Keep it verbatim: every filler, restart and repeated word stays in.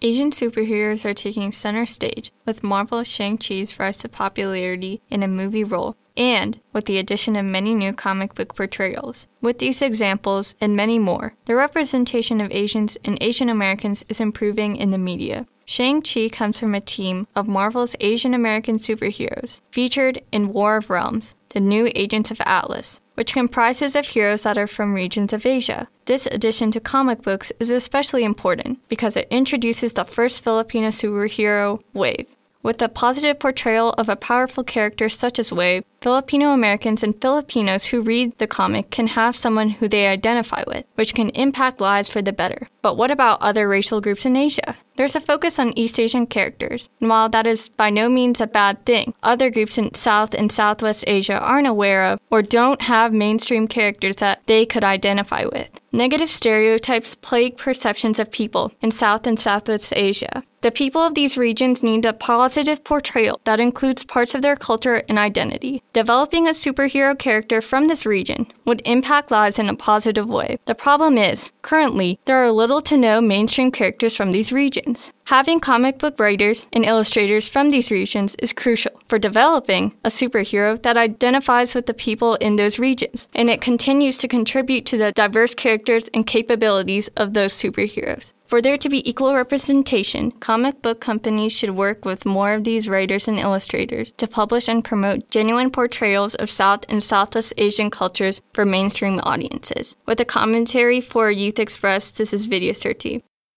Asian superheroes are taking center stage, with Marvel's Shang-Chi's rise to popularity in a movie role, and with the addition of many new comic book portrayals. With these examples, and many more, the representation of Asians and Asian Americans is improving in the media. Shang-Chi comes from a team of Marvel's Asian American superheroes, featured in War of Realms, the new Agents of Atlas, which comprises of heroes that are from regions of Asia. This addition to comic books is especially important because it introduces the first Filipino superhero, Wave. With the positive portrayal of a powerful character such as Wave, Filipino Americans and Filipinos who read the comic can have someone who they identify with, which can impact lives for the better. But what about other racial groups in Asia? There's a focus on East Asian characters, and while that is by no means a bad thing, other groups in South and Southwest Asia aren't aware of or don't have mainstream characters that they could identify with. Negative stereotypes plague perceptions of people in South and Southwest Asia. The people of these regions need a positive portrayal that includes parts of their culture and identity. Developing a superhero character from this region would impact lives in a positive way. The problem is, currently, there are little to no mainstream characters from these regions. Having comic book writers and illustrators from these regions is crucial for developing a superhero that identifies with the people in those regions, and it continues to contribute to the diverse characters and capabilities of those superheroes. For there to be equal representation, comic book companies should work with more of these writers and illustrators to publish and promote genuine portrayals of South and Southwest Asian cultures for mainstream audiences. With a commentary for Youth Express, this is Vidya Surti.